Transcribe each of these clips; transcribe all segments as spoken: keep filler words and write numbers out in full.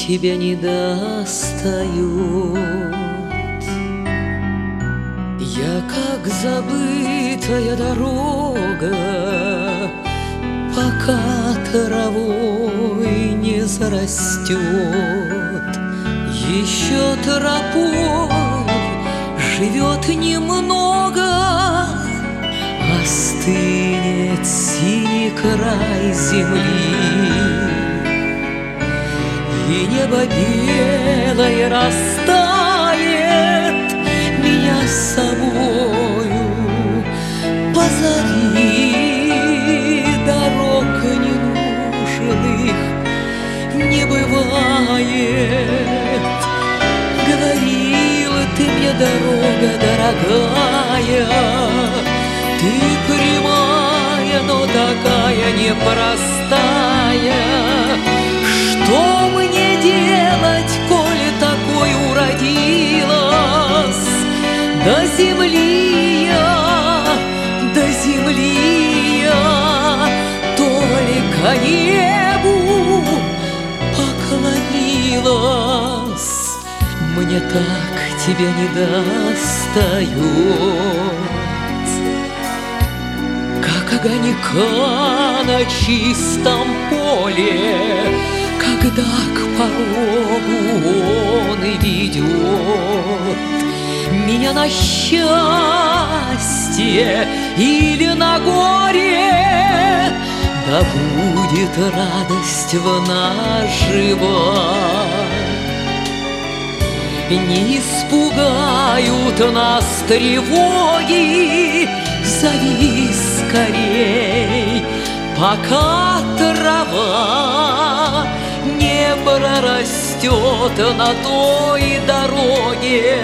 тебя не достают. Я как забытая дорога, пока травой не зарастет. Еще тропой живет немного, остынет синий край земли, и небо белое растает, меня с собою позови. Дорог ненужных не бывает. Говорила ты мне, дорога дорогая, ты прямая, но такая непростая. Что мне делать, коли такой уродилась? До земли я, до земли я, только небу поклонилась. Мне так тебя не достает, как огонька на чистом поле, когда к порогу он и ведет меня на счастье или на горе. Да будет радость в наш живот. Не испугают нас тревоги, зови скорей, пока трава не прорастет на той дороге.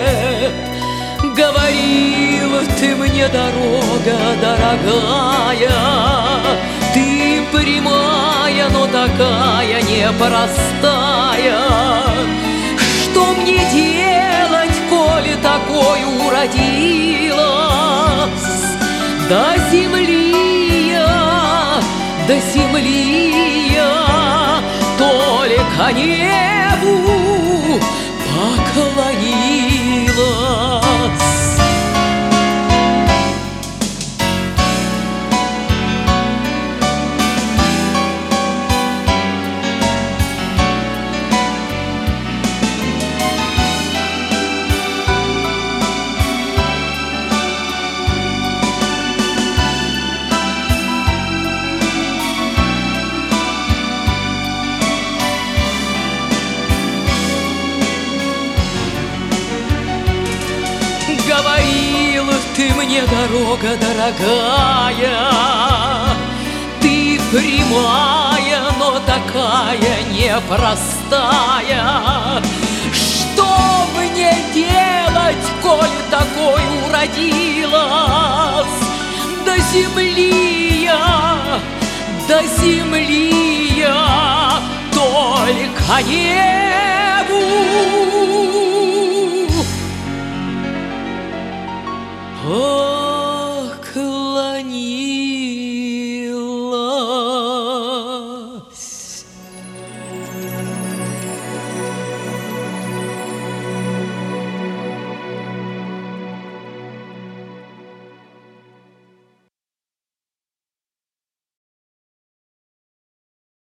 Говорила ты мне, дорога дорогая, ты прямая, но такая непростая. Что мне делать, коли такой уродилась? До земли я, до земли я, только небу поклонилась. Говорила ты мне, дорога дорогая, ты прямая, но такая непростая. Что мне делать, коль такой уродилась? До земли я, до земли я, только небу поклонилась.